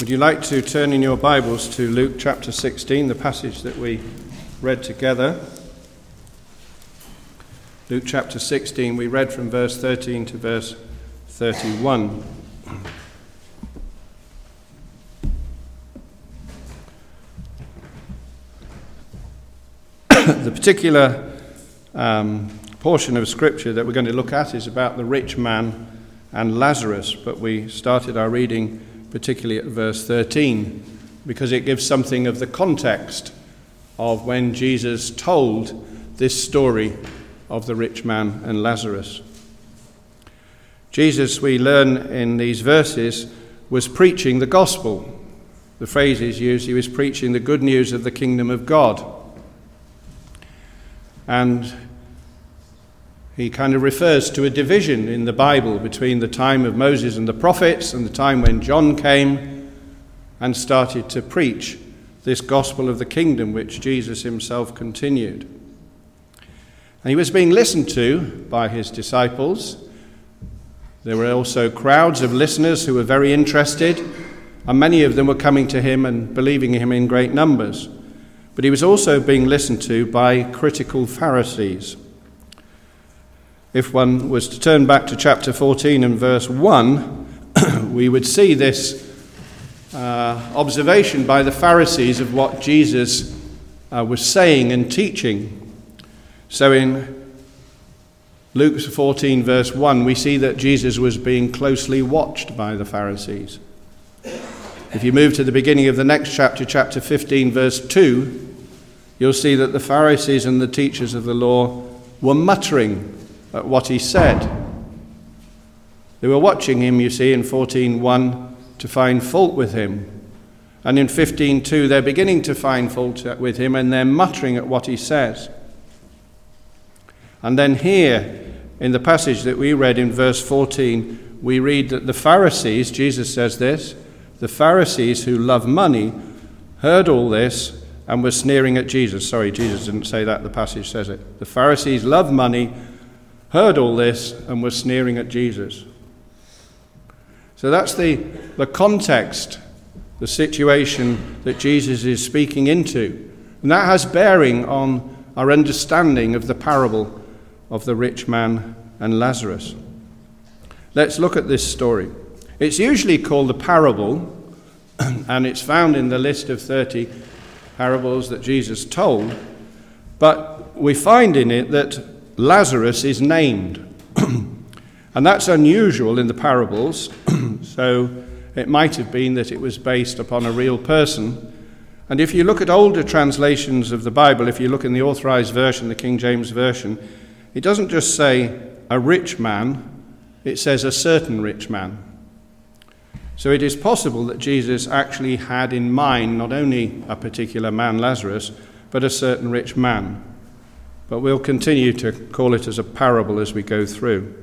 Would you like to turn in your Bibles to Luke chapter 16, the passage that we read together? Luke chapter 16, we read from verse 13 to verse 31. The particular portion of Scripture that we're going to look at is about the rich man and Lazarus, but we started our reading particularly at verse 13 because it gives something of the context of when Jesus told this story of the rich man and Lazarus. Jesus, we learn in these verses, was preaching the gospel. The phrase is used, he was preaching the good news of the kingdom of God. And he kind of refers to a division in the Bible between the time of Moses and the prophets and the time when John came and started to preach this gospel of the kingdom, which Jesus himself continued. And he was being listened to by his disciples. There were also crowds of listeners who were very interested, and many of them were coming to him and believing him in great numbers. But he was also being listened to by critical Pharisees. If one was to turn back to chapter 14 and verse 1, we would see this observation by the Pharisees of what Jesus was saying and teaching. So in Luke 14 verse 1, we see that Jesus was being closely watched by the Pharisees. If you move to the beginning of the next chapter, chapter 15 verse 2, you'll see that the Pharisees and the teachers of the law were muttering at what he said. They were watching him, you see, in 14:1 to find fault with him. And in 15:2 they're beginning to find fault with him and they're muttering at what he says. And then here in the passage that we read in verse 14, we read that the Pharisees, Jesus says this, the Pharisees who love money heard all this and were sneering at Jesus. Sorry, Jesus didn't say that, the passage says it. The Pharisees love money, heard all this and was sneering at Jesus. So that's the context, the situation that Jesus is speaking into. And that has bearing on our understanding of the parable of the rich man and Lazarus. Let's look at this story. It's usually called a parable, and it's found in the list of 30 parables that Jesus told, but we find in it that Lazarus is named. And that's unusual in the parables, so it might have been that it was based upon a real person. And if you look at older translations of the Bible, if you look in the Authorized Version, the King James Version, it doesn't just say a rich man, it says a certain rich man. So it is possible that Jesus actually had in mind not only a particular man, Lazarus, but a certain rich man. But we'll continue to call it as a parable as we go through.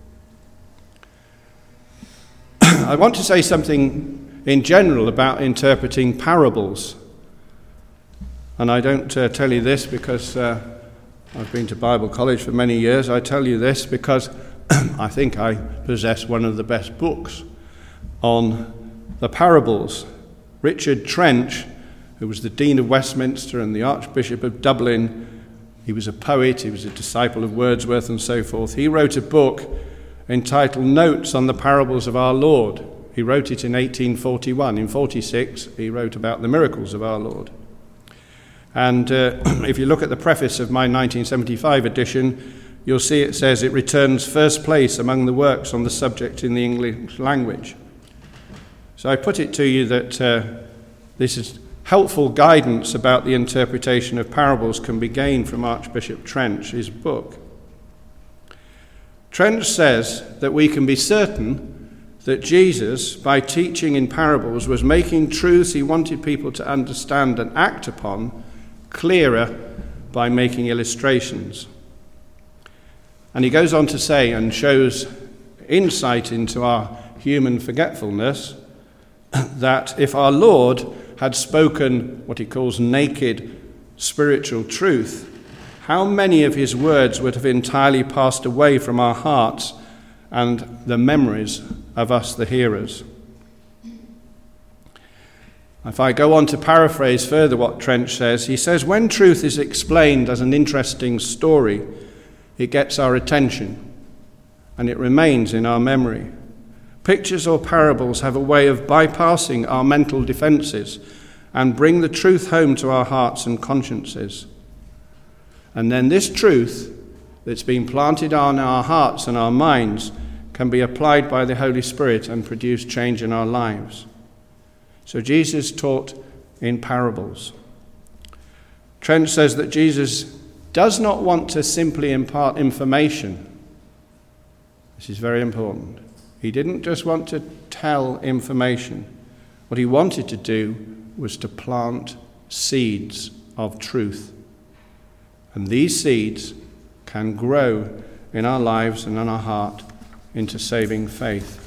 I want to say something in general about interpreting parables. And I don't tell you this because I've been to Bible college for many years. I tell you this because I think I possess one of the best books on the parables. Richard Trench, who was the Dean of Westminster and the Archbishop of Dublin, he was a poet, he was a disciple of Wordsworth and so forth. He wrote a book entitled Notes on the Parables of Our Lord. He wrote it in 1841. In 46, he wrote about the miracles of our Lord. And if you look at the preface of my 1975 edition, you'll see it says it returns first place among the works on the subject in the English language. So I put it to you that this is helpful guidance about the interpretation of parables can be gained from Archbishop Trench, his book. Trench says that we can be certain that Jesus, by teaching in parables, was making truths he wanted people to understand and act upon clearer by making illustrations. And he goes on to say and shows insight into our human forgetfulness that if our Lord had spoken what he calls naked spiritual truth, how many of his words would have entirely passed away from our hearts and the memories of us, the hearers. If I go on to paraphrase further what Trench says, he says, when truth is explained as an interesting story, it gets our attention and it remains in our memory. Pictures or parables have a way of bypassing our mental defenses and bring the truth home to our hearts and consciences. And then this truth that's been planted on our hearts and our minds can be applied by the Holy Spirit and produce change in our lives. So Jesus taught in parables. Trench says that Jesus does not want to simply impart information. This is very important. He didn't just want to tell information. What he wanted to do was to plant seeds of truth. And these seeds can grow in our lives and in our heart into saving faith.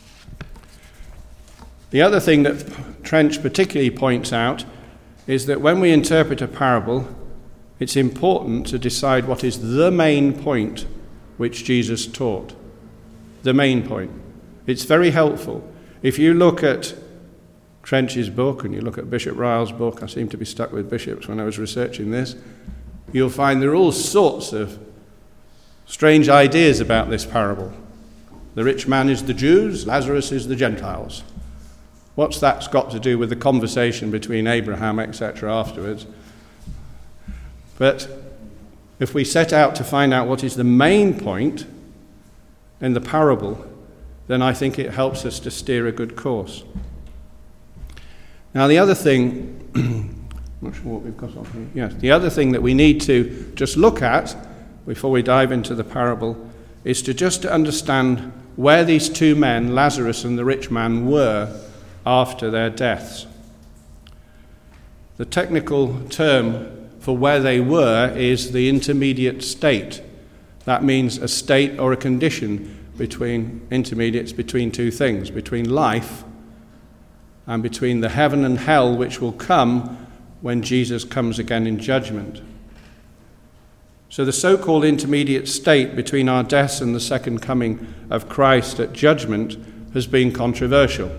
The other thing that Trench particularly points out is that when we interpret a parable, it's important to decide what is the main point which Jesus taught. The main point. It's very helpful. If you look at Trench's book and you look at Bishop Ryle's book, I seem to be stuck with bishops when I was researching this, you'll find there are all sorts of strange ideas about this parable. The rich man is the Jews, Lazarus is the Gentiles. What's that got to do with the conversation between Abraham, etc. afterwards? But if we set out to find out what is the main point in the parable, then I think it helps us to steer a good course. Now the other thing, I'm not sure what we've got on here. Yes, the other thing that we need to just look at before we dive into the parable is to just understand where these two men, Lazarus and the rich man, were after their deaths. The technical term for where they were is the intermediate state. That means a state or a condition between intermediates between two things, between life and between the heaven and hell which will come when Jesus comes again in judgment. So the so-called intermediate state between our deaths and the second coming of Christ at judgment has been controversial.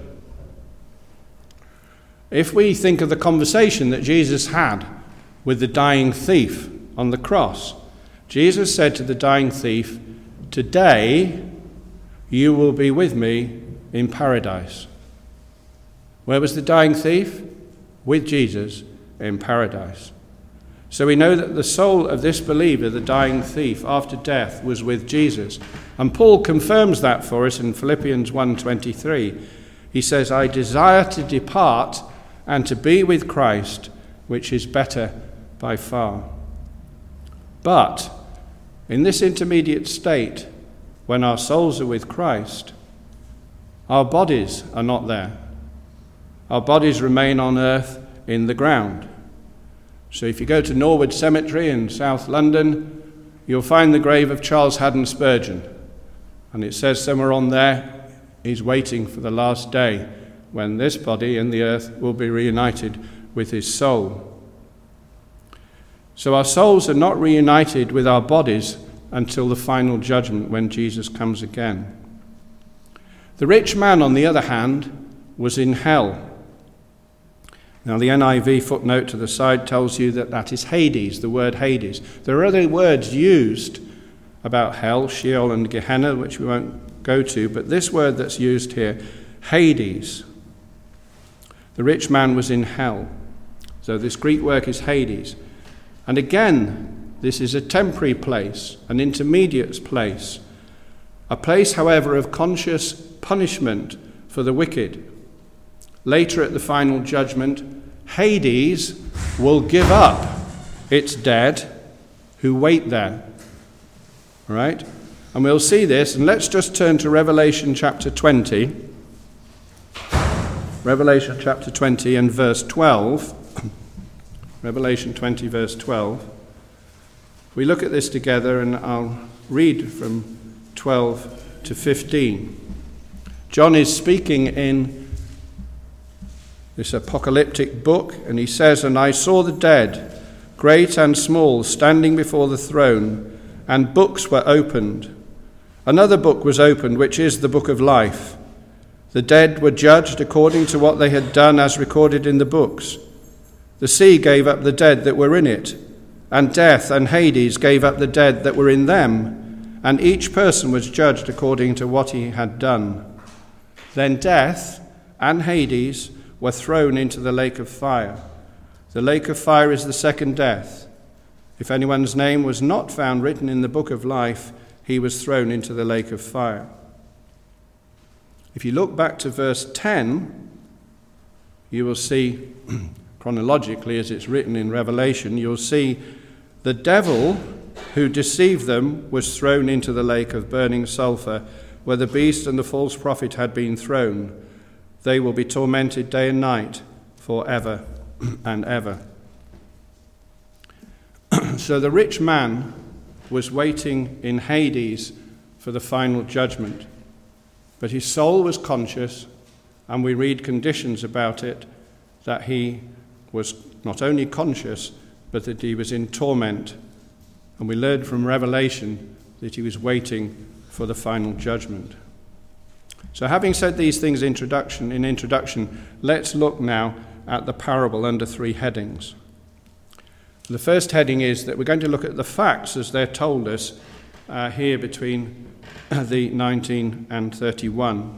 If we think of the conversation that Jesus had with the dying thief on the cross, Jesus said to the dying thief, "Today you will be with me in paradise." Where was the dying thief? With Jesus in paradise. So we know that the soul of this believer, the dying thief, after death was with Jesus. And Paul confirms that for us in Philippians 1:23. He says, "I desire to depart and to be with Christ, which is better by far." But in this intermediate state, when our souls are with Christ, our bodies are not there. Our bodies remain on earth in the ground. So if you go to Norwood Cemetery in South London, you'll find the grave of Charles Haddon Spurgeon. And it says somewhere on there, he's waiting for the last day when this body in the earth will be reunited with his soul. So our souls are not reunited with our bodies until the final judgment when Jesus comes again. The rich man, on the other hand, was in hell. Now the NIV footnote to the side tells you that that is Hades, the word Hades. There are other words used about hell, Sheol and Gehenna, which we won't go to, but this word that's used here, Hades. The rich man was in hell. So this Greek word is Hades. And again, this is a temporary place, an intermediate place. A place, however, of conscious punishment for the wicked. Later at the final judgment, Hades will give up its dead who wait there. All right? And we'll see this, and let's just turn to Revelation chapter 20. Revelation chapter 20 and verse 12. Revelation 20, verse 12. We look at this together, and I'll read from 12 to 15. John is speaking in this apocalyptic book, and he says, "And I saw the dead, great and small, standing before the throne, and books were opened. Another book was opened, which is the book of life. The dead were judged according to what they had done as recorded in the books. The sea gave up the dead that were in it, and death and Hades gave up the dead that were in them, and each person was judged according to what he had done. Then death and Hades were thrown into the lake of fire. The lake of fire is the second death. If anyone's name was not found written in the book of life, he was thrown into the lake of fire. If you look back to verse 10, you will see, chronologically as it's written in Revelation, you'll see the devil who deceived them was thrown into the lake of burning sulfur, where the beast and the false prophet had been thrown. They will be tormented day and night forever and ever. So the rich man was waiting in Hades for the final judgment. But his soul was conscious, and we read conditions about it, that he was not only conscious, but that he was in torment. And we learned from Revelation that he was waiting for the final judgment. So having said these things in introduction, let's look now at the parable under three headings. The first heading is that we're going to look at the facts as they're told us here between the 19 and 31.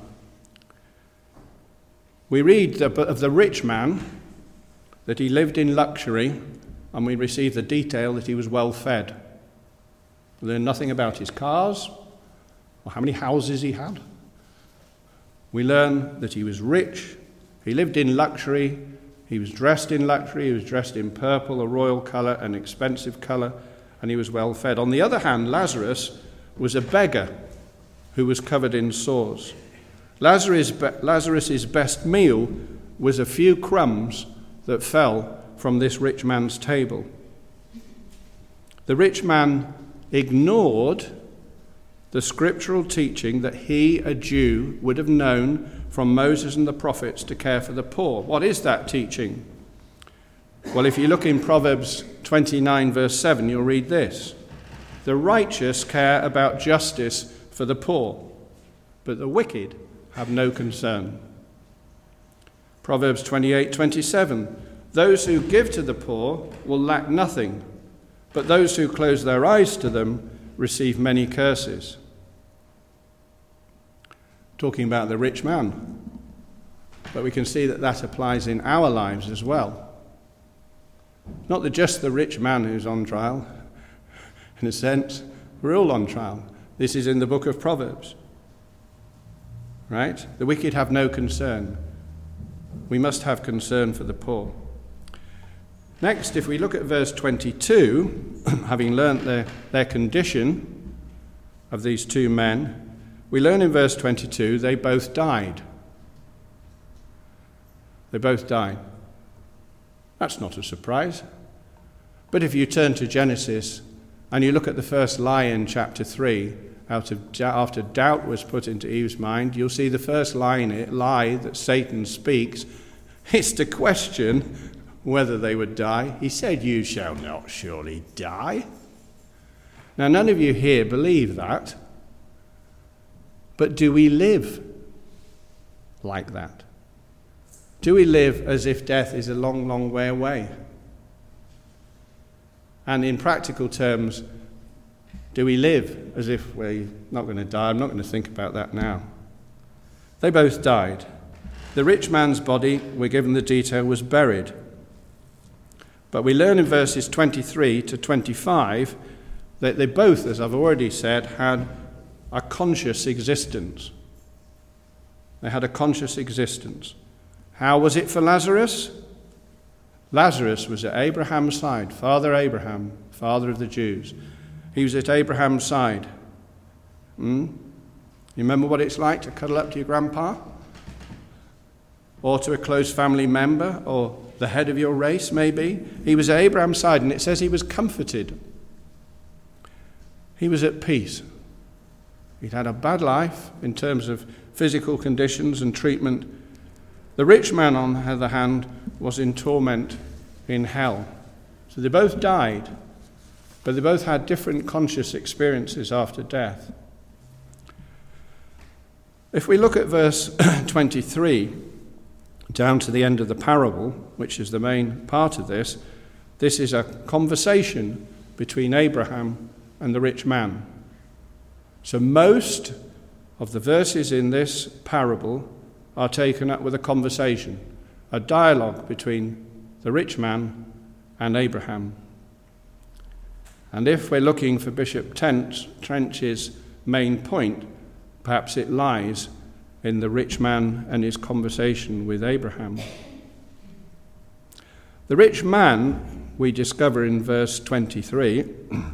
We read of the rich man that he lived in luxury, and we receive the detail that he was well fed. We learn nothing about his cars or how many houses he had. We learn that he was rich, he lived in luxury, he was dressed in luxury, he was dressed in purple, a royal colour, an expensive colour, and he was well fed. On the other hand, Lazarus was a beggar who was covered in sores. Lazarus's best meal was a few crumbs that fell from this rich man's table. The rich man ignored the scriptural teaching that he, a Jew, would have known from Moses and the prophets to care for the poor. What is that teaching? Well, if you look in Proverbs 29, verse 7, you'll read this. The righteous care about justice for the poor, but the wicked have no concern. Proverbs 28:27. Those who give to the poor will lack nothing, but those who close their eyes to them receive many curses. Talking about the rich man. But we can see that that applies in our lives as well. Not that just the rich man who's on trial. In a sense, we're all on trial. This is in the book of Proverbs. Right? The wicked have no concern. We must have concern for the poor. Next, if we look at verse 22, having learnt their condition of these two men, we learn in verse 22 they both died. They both died. That's not a surprise. But if you turn to Genesis and you look at the first lie in chapter 3, after doubt was put into Eve's mind, you'll see the first lie that Satan speaks is to question whether they would die. He said, "You shall not surely die." Now, none of you here believe that, but do we live like that? Do we live as if death is a long, long way away? And in practical terms, do we live as if we're not going to die? I'm not going to think about that now. They both died. The rich man's body, we're given the detail, was buried. But we learn in verses 23 to 25 that they both, as I've already said, had a conscious existence. They had a conscious existence. How was it for Lazarus? Lazarus was at Abraham's side. Father Abraham, father of the Jews. He was at Abraham's side. You remember what it's like to cuddle up to your grandpa? Or to a close family member, or the head of your race, maybe? He was at Abraham's side, and it says he was comforted. He was at peace. He'd had a bad life in terms of physical conditions and treatment. The rich man, on the other hand, was in torment in hell. So they both died, but they both had different conscious experiences after death. If we look at verse 23, down to the end of the parable, which is the main part of this, this is a conversation between Abraham and the rich man. So most of the verses in this parable are taken up with a conversation, a dialogue between the rich man and Abraham. And if we're looking for Bishop Trench's main point, perhaps it lies in the rich man and his conversation with Abraham. The rich man, we discover in verse 23,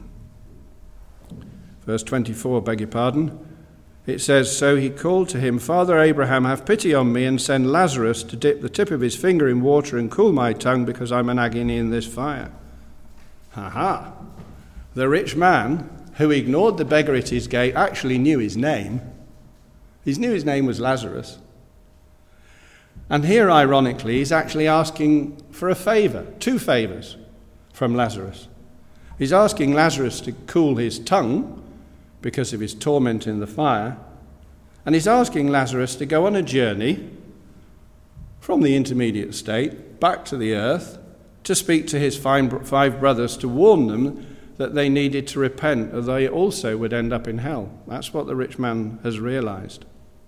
verse 24, beg your pardon, it says, "So he called to him, 'Father Abraham, have pity on me and send Lazarus to dip the tip of his finger in water and cool my tongue, because I'm in agony in this fire.'" Ha! The rich man, who ignored the beggar at his gate, actually knew his name. He knew his name was Lazarus. And here, ironically, he's actually asking for a favor, two favors from Lazarus. He's asking Lazarus to cool his tongue because of his torment in the fire, and he's asking Lazarus to go on a journey from the intermediate state back to the earth to speak to his five brothers, to warn them that they needed to repent or they also would end up in hell. That's what the rich man has realized.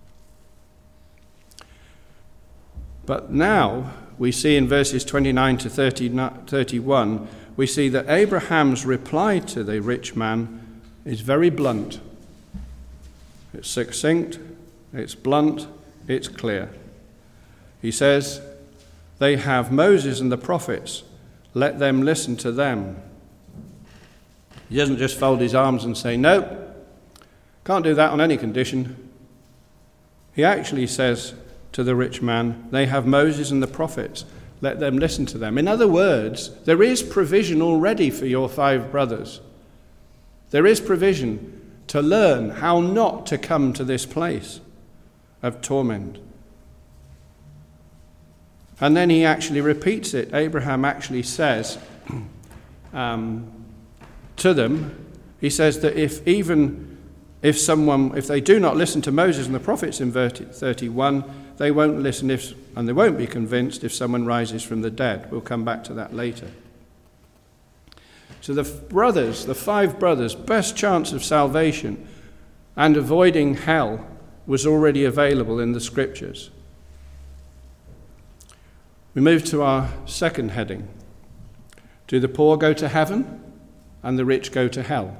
But now we see in verses 29 to 31, we see that Abraham's reply to the rich man is very blunt. It's succinct, it's blunt, it's clear. He says, "They have Moses and the prophets, let them listen to them." He doesn't just fold his arms and say, "No, can't do that on any condition." He actually says to the rich man, "They have Moses and the prophets, let them listen to them." In other words, there is provision already for your five brothers. There is provision to learn how not to come to this place of torment. And then he actually repeats it. Abraham actually says to them, he says that if they do not listen to Moses and the prophets in verse 31, they won't listen and they won't be convinced if someone rises from the dead. We'll come back to that later. So the five brothers, best chance of salvation and avoiding hell was already available in the scriptures. We move to our second heading. Do the poor go to heaven and the rich go to hell?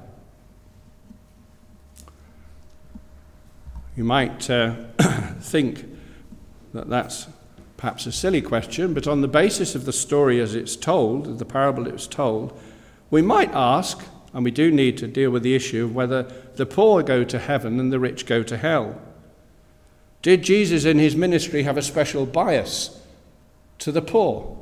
You might think that that's perhaps a silly question, but on the basis of the story as it's told, the parable it was told, we might ask, and we do need to deal with the issue of whether the poor go to heaven and the rich go to hell. Did Jesus in his ministry have a special bias to the poor?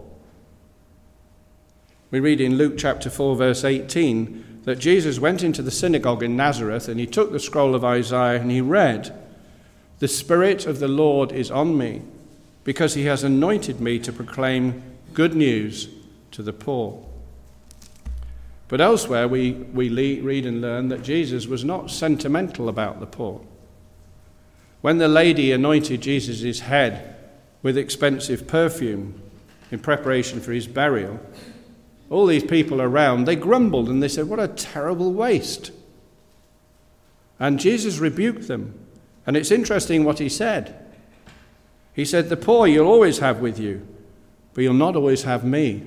We read in Luke chapter 4, verse 18, that Jesus went into the synagogue in Nazareth and he took the scroll of Isaiah and he read, "The Spirit of the Lord is on me, because he has anointed me to proclaim good news to the poor." But elsewhere we read and learn that Jesus was not sentimental about the poor. When the lady anointed Jesus' head with expensive perfume in preparation for his burial, all these people around, they grumbled and they said, "What a terrible waste." And Jesus rebuked them. And it's interesting what he said. He said, "The poor you'll always have with you, but you'll not always have me."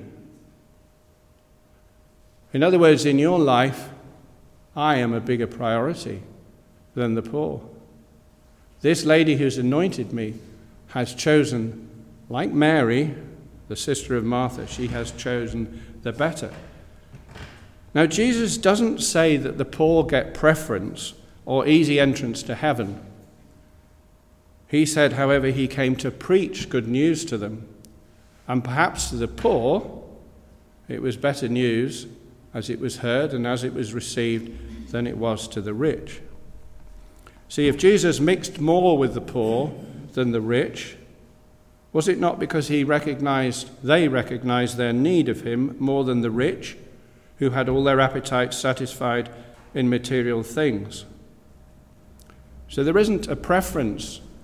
In other words, in your life, I am a bigger priority than the poor. This lady who's anointed me has chosen, like Mary, the sister of Martha, she has chosen the better. Now, Jesus doesn't say that the poor get preference or easy entrance to heaven. He said, however, he came to preach good news to them. And perhaps to the poor, it was better news as it was heard and as it was received than it was to the rich. See, if Jesus mixed more with the poor than the rich, was it not because they recognized their need of him more than the rich, who had all their appetites satisfied in material things? So there isn't a preference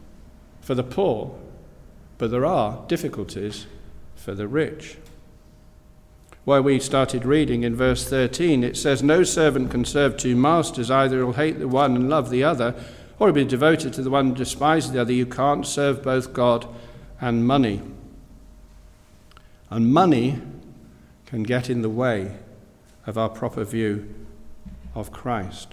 for the poor, but there are difficulties for the rich. Where we started reading in verse 13, it says, "No servant can serve two masters. Either he'll hate the one and love the other, or he'll be devoted to the one and despise the other. You can't serve both God and money." And money can get in the way of our proper view of Christ.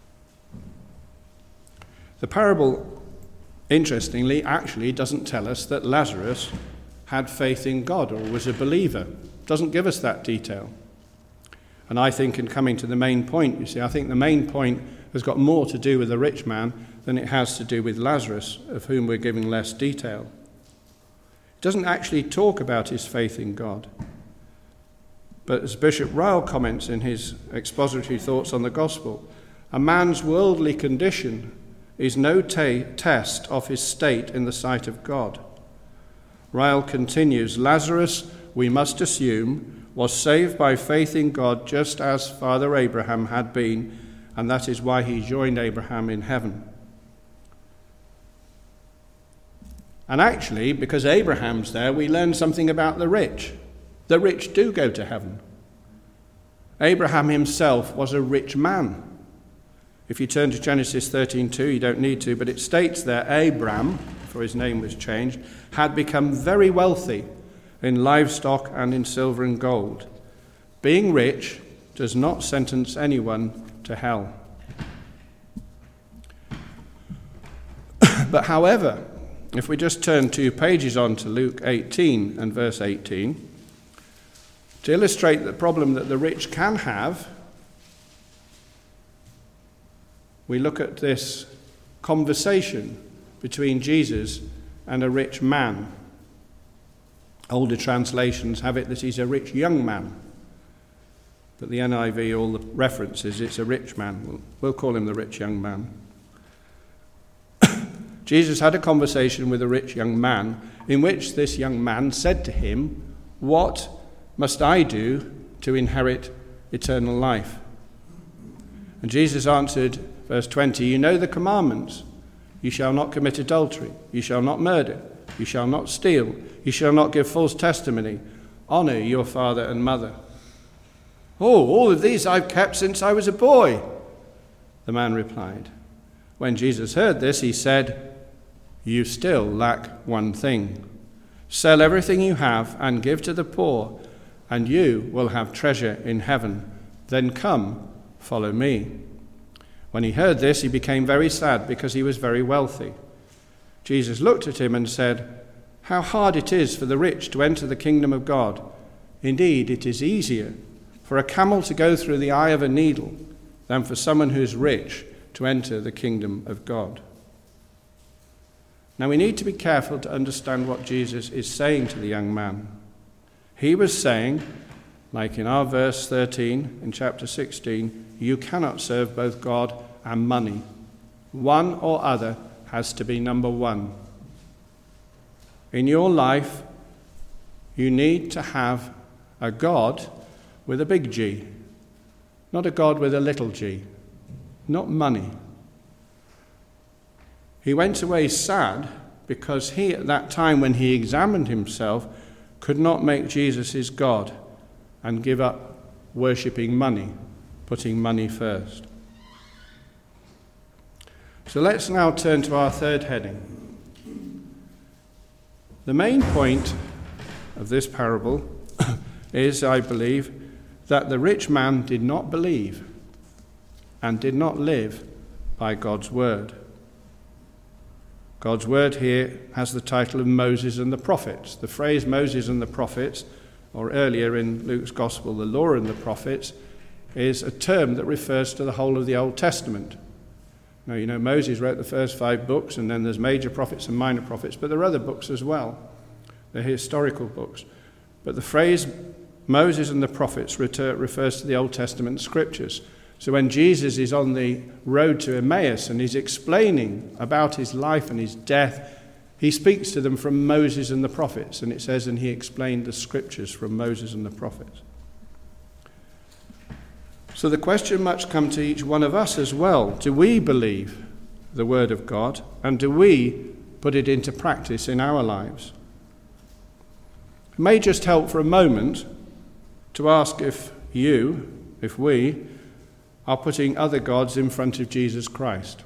The parable, interestingly, actually doesn't tell us that Lazarus had faith in God or was a believer. It doesn't give us that detail. And I think, in coming to the main point, you see, I think the main point has got more to do with the rich man than it has to do with Lazarus, of whom we're giving less detail. It doesn't actually talk about his faith in God. But as Bishop Ryle comments in his expository thoughts on the gospel, a man's worldly condition is no test of his state in the sight of God. Ryle continues, "Lazarus, we must assume, was saved by faith in God just as Father Abraham had been, and that is why he joined Abraham in heaven." And actually, because Abraham's there, we learn something about the rich. The rich do go to heaven. Abraham himself was a rich man. If you turn to Genesis 13:2, you don't need to, but it states there, Abram, before his name was changed, had become very wealthy in livestock and in silver and gold. Being rich does not sentence anyone to hell. But however, if we just turn 2 pages on to Luke 18 and verse 18, to illustrate the problem that the rich can have, we look at this conversation between Jesus and a rich man. Older translations have it that he's a rich young man. But the NIV, all the references, it's a rich man. We'll call him the rich young man. Jesus had a conversation with a rich young man in which this young man said to him, "What must I do to inherit eternal life?" And Jesus answered, verse 20, "You know the commandments. You shall not commit adultery. You shall not murder. You shall not steal. You shall not give false testimony. Honor your father and mother." "Oh, all of these I've kept since I was a boy," the man replied. When Jesus heard this, he said, "You still lack one thing. Sell everything you have and give to the poor, and you will have treasure in heaven. Then come, follow me." When he heard this, he became very sad because he was very wealthy. Jesus looked at him and said, "How hard it is for the rich to enter the kingdom of God. Indeed, it is easier for a camel to go through the eye of a needle than for someone who is rich to enter the kingdom of God." Now we need to be careful to understand what Jesus is saying to the young man. He was saying, like in our verse 13 in chapter 16, you cannot serve both God and money. One or other has to be number one. In your life, you need to have a God with a big G, not a God with a little g, not money. He went away sad because he, at that time when he examined himself, could not make Jesus his God and give up worshipping money, putting money first. So let's now turn to our third heading. The main point of this parable is, I believe, that the rich man did not believe and did not live by God's word. God's word here has the title of Moses and the prophets. The phrase Moses and the prophets, or earlier in Luke's gospel, the law and the prophets, is a term that refers to the whole of the Old Testament. Now, you know, Moses wrote the first 5 books, and then there's major prophets and minor prophets, but there are other books as well. They're historical books. But the phrase Moses and the prophets refers to the Old Testament scriptures. So when Jesus is on the road to Emmaus and he's explaining about his life and his death, he speaks to them from Moses and the prophets. And it says, and he explained the scriptures from Moses and the prophets. So the question must come to each one of us as well. Do we believe the word of God? And do we put it into practice in our lives. It may just help for a moment to ask if we are putting other gods in front of Jesus Christ.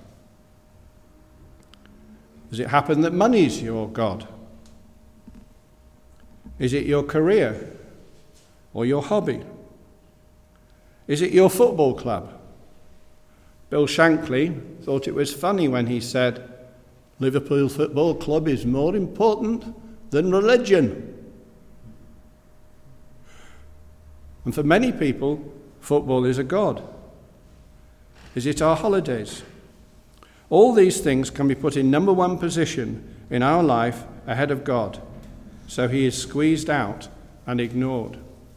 Does it happen that money's your God? Is it your career or your hobby? Is it your football club? Bill Shankly thought it was funny when he said, Liverpool Football Club is more important than religion. And for many people, football is a god. Is it our holidays? All these things can be put in number one position in our life ahead of God, so he is squeezed out and ignored.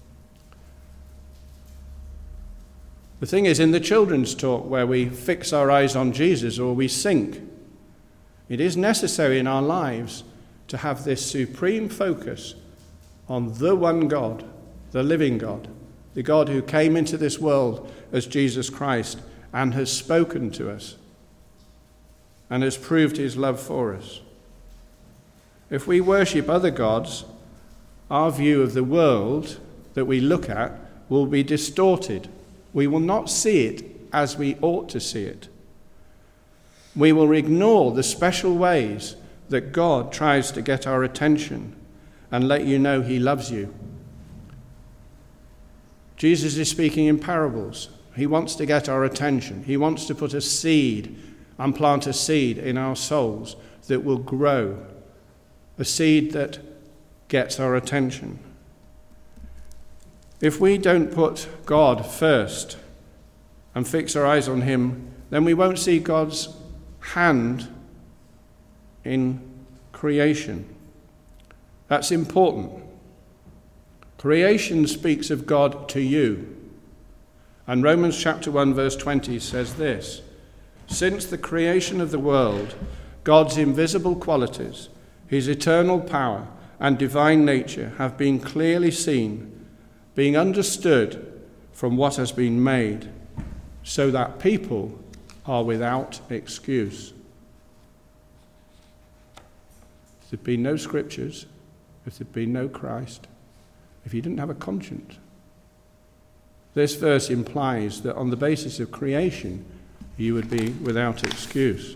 The thing is, in the children's talk where we fix our eyes on Jesus or we sink, it is necessary in our lives to have this supreme focus on the one God, the living God, the God who came into this world as Jesus Christ and has spoken to us and has proved his love for us. If we worship other gods, our view of the world that we look at will be distorted. We will not see it as we ought to see it. We will ignore the special ways that God tries to get our attention and let you know he loves you. Jesus is speaking in parables. He wants to get our attention. He wants to put a seed and plant a seed in our souls that will grow, a seed that gets our attention. If we don't put God first and fix our eyes on him, then we won't see God's hand in creation. That's important. Creation speaks of God to you. And Romans chapter 1 verse 20 says this, since the creation of the world, God's invisible qualities, his eternal power and divine nature have been clearly seen, being understood from what has been made, so that people are without excuse. If there'd been no scriptures, if there'd been no Christ, if you didn't have a conscience, this verse implies that on the basis of creation, you would be without excuse.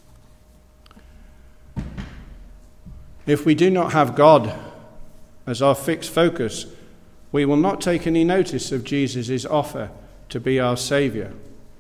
If we do not have God as our fixed focus, we will not take any notice of Jesus' offer to be our Saviour.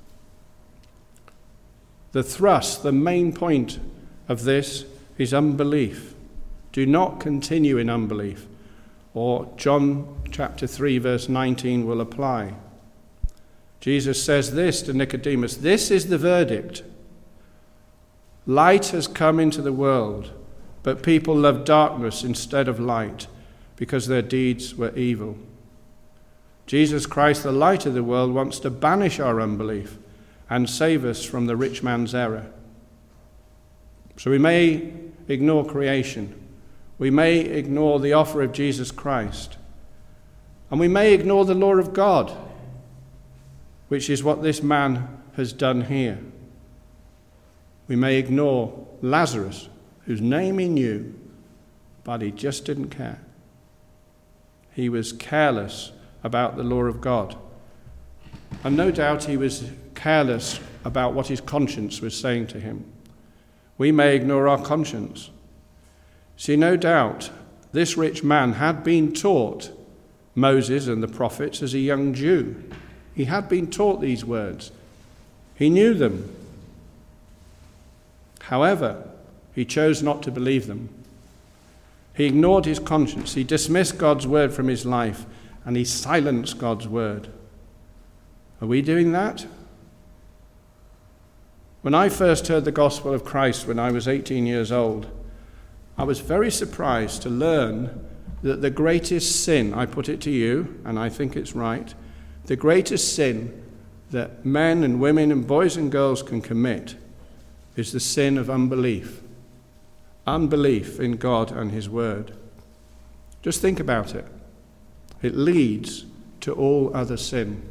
The thrust, the main point of this is unbelief. Do not continue in unbelief, or John chapter 3 verse 19 will apply. Jesus says this to Nicodemus, this is the verdict. Light has come into the world, but people love darkness instead of light, because their deeds were evil. Jesus Christ, the light of the world, wants to banish our unbelief and save us from the rich man's error. So we may ignore creation. We may ignore the offer of Jesus Christ. And we may ignore the law of God, which is what this man has done here. We may ignore Lazarus, whose name he knew, but he just didn't care. He was careless about the law of God. And no doubt he was careless about what his conscience was saying to him. We may ignore our conscience. See, no doubt this rich man had been taught Moses and the prophets as a young Jew. He had been taught these words. He knew them. However, he chose not to believe them. He ignored his conscience. He dismissed God's word from his life, and he silenced God's word. Are we doing that? When I first heard the gospel of Christ when I was 18 years old, I was very surprised to learn that the greatest sin, I put it to you, and I think it's right, the greatest sin that men and women and boys and girls can commit is the sin of unbelief. Unbelief in God and his word. Just think about it. It leads to all other sin.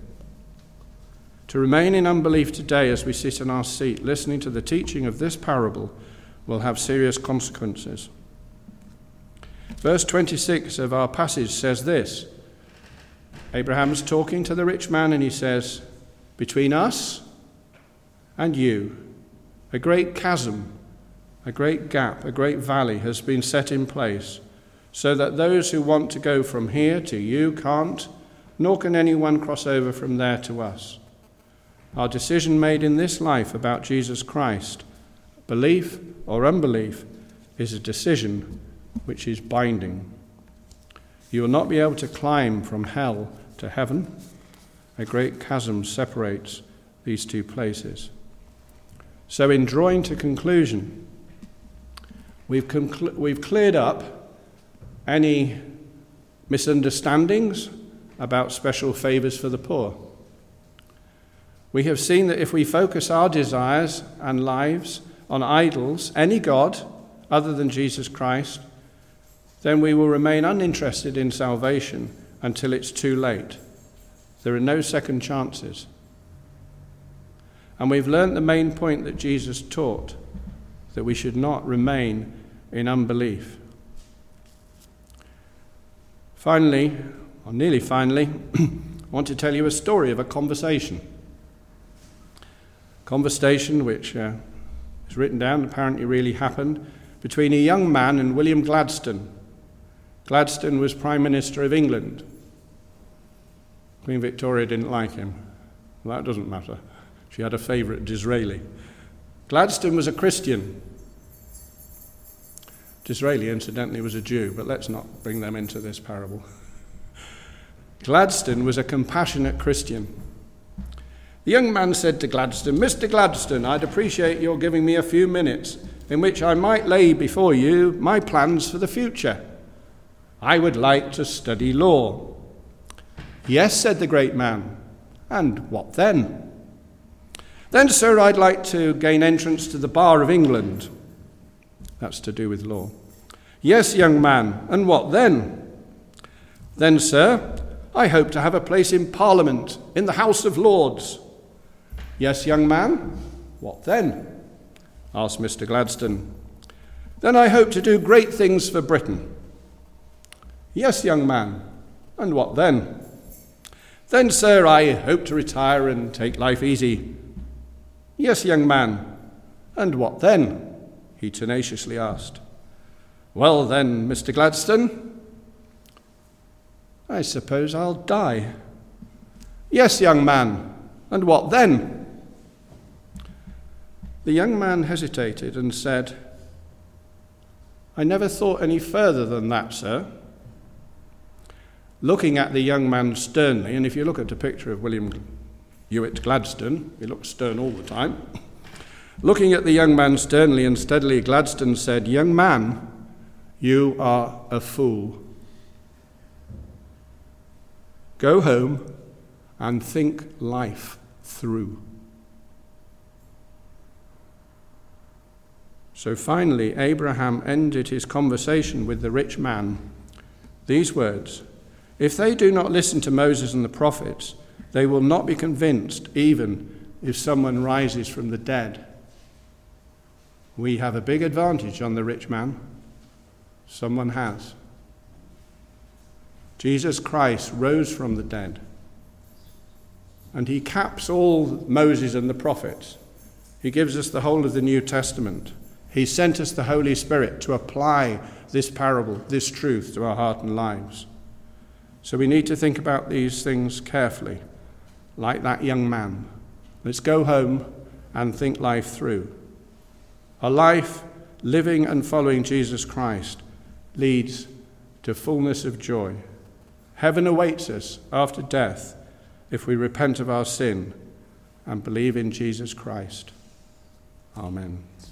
To remain in unbelief today as we sit in our seat listening to the teaching of this parable will have serious consequences. Verse 26 of our passage says this. Abraham's talking to the rich man and he says, between us and you, a great chasm, a great gap, a great valley has been set in place, so that those who want to go from here to you can't, nor can anyone cross over from there to us. Our decision made in this life about Jesus Christ, belief or unbelief, is a decision which is binding. You will not be able to climb from hell to heaven. A great chasm separates these two places. So in drawing to conclusion, we've cleared up any misunderstandings about special favors for the poor. We have seen that if we focus our desires and lives on idols, any god other than Jesus Christ, then we will remain uninterested in salvation until it's too late. There are no second chances. And we've learnt the main point that Jesus taught, that we should not remain in unbelief. Finally, or nearly finally, I want to tell you a story of a conversation. Conversation which is written down, apparently really happened, between a young man and William Gladstone. Gladstone was Prime Minister of England. Queen Victoria didn't like him. Well, that doesn't matter. She had a favourite, Disraeli. Gladstone was a Christian. Disraeli, incidentally, was a Jew, but let's not bring them into this parable. Gladstone was a compassionate Christian. The young man said to Gladstone, "Mr. Gladstone, I'd appreciate your giving me a few minutes in which I might lay before you my plans for the future. I would like to study law." "Yes," said the great man. "And what then?" "Then, sir, I'd like to gain entrance to the Bar of England." That's to do with law. "Yes, young man, and what then?" "Then, sir, I hope to have a place in Parliament, in the House of Lords." "Yes, young man, what then?" asked Mr. Gladstone. "Then I hope to do great things for Britain." "Yes, young man, and what then?" "Then, sir, I hope to retire and take life easy." "Yes, young man, and what then?" he tenaciously asked. "Well then, Mr. Gladstone, I suppose I'll die." "Yes, young man, and what then?" The young man hesitated and said, "I never thought any further than that, sir." Looking at the young man sternly, and if you look at a picture of William Ewart Gladstone, he looks stern all the time. Looking at the young man sternly and steadily, Gladstone said, "Young man, you are a fool. Go home and think life through." So finally, Abraham ended his conversation with the rich man these words: "If they do not listen to Moses and the prophets, they will not be convinced even if someone rises from the dead." We have a big advantage on the rich man. Someone has. Jesus Christ rose from the dead. And he caps all Moses and the prophets. He gives us the whole of the New Testament. He sent us the Holy Spirit to apply this parable, this truth to our heart and lives. So we need to think about these things carefully, like that young man. Let's go home and think life through. A life living and following Jesus Christ leads to fullness of joy. Heaven awaits us after death if we repent of our sin and believe in Jesus Christ. Amen.